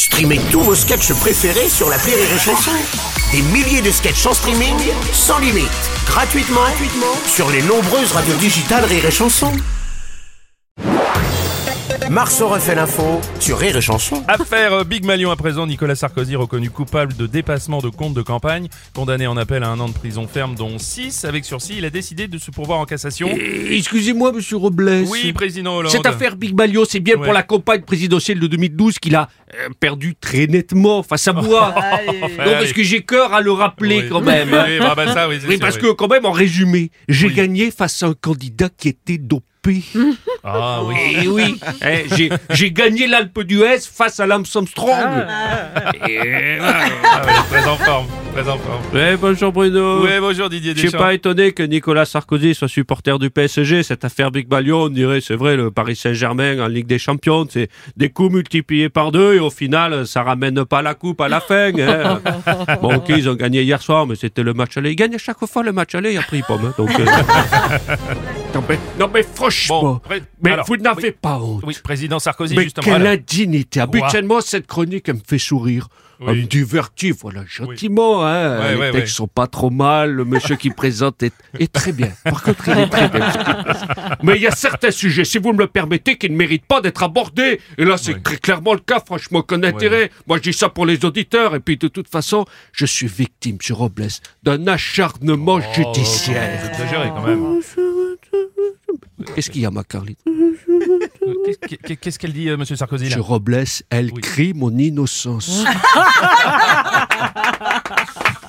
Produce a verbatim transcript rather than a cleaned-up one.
Streamez tous vos sketchs préférés sur l'appli Rire et Chanson. Des milliers de sketchs en streaming, sans limite, gratuitement, gratuitement sur les nombreuses radios digitales Rire et Chanson. Marceau refait l'info sur Rire et Chanson. Affaire Big Malion à présent. Nicolas Sarkozy reconnu coupable de dépassement de compte de campagne, condamné en appel à un an de prison ferme dont six avec sursis. Il a décidé de se pourvoir en cassation. Euh, excusez-moi monsieur Robles. Oui, président Hollande. Cette affaire Big Malion, c'est bien Ouais. pour la campagne présidentielle de deux mille douze qu'il a euh, perdu très nettement face à moi. Enfin, Donc est-ce que j'ai cœur à le rappeler oui. quand même. Oui, bah, bah, ça, oui, c'est Oui, sûr, parce oui. que quand même, en résumé, j'ai Oui. gagné face à un candidat qui était dopé. Ah oui. Et oui, eh, j'ai, j'ai gagné l'Alpe d'Huez face à Lance Armstrong. Et voilà. Ah, oui, très en forme, très en forme. Ouais, bonjour Bruno. Oui, bonjour Didier Je suis Deschamps. pas étonné que Nicolas Sarkozy soit supporter du P S G. Cette affaire Big Malion, on dirait, c'est vrai, le Paris Saint-Germain en Ligue des Champions, c'est des coups multipliés par deux et au final, ça ramène pas la coupe à la fin. Hein. Bon, ok, ils ont gagné hier soir, mais c'était le match aller. Ils gagnent à chaque fois le match aller, après ils pomment. Hein, donc, euh... non, mais, non mais franchement, Bon, pré- mais alors, vous n'avez oui. pas honte. Oui, président Sarkozy, Mais justement. quelle alors. indignité. Habituellement, cette chronique, elle me fait sourire. Oui. Elle me divertit, voilà, gentiment. Hein. Ouais, Les ouais, textes ouais. sont pas trop mal. Le monsieur qui présente est, est très bien. Par contre, il est très bien. Mais il y a certains sujets, si vous me le permettez, qui ne méritent pas d'être abordés. Et là, c'est Oui. très clairement le cas. Franchement, aucun intérêt. Moi, je dis ça pour les auditeurs. Et puis, de toute façon, je suis victime, M. Robles, d'un acharnement Oh, judiciaire. vous exagérez quand même. Qu'est-ce qu'il y a, ma Carlite? Qu'est-ce- qu'est- Qu'est-ce qu'elle dit, euh, monsieur Sarkozy, là? M. Robles, elle Oui. crie mon innocence.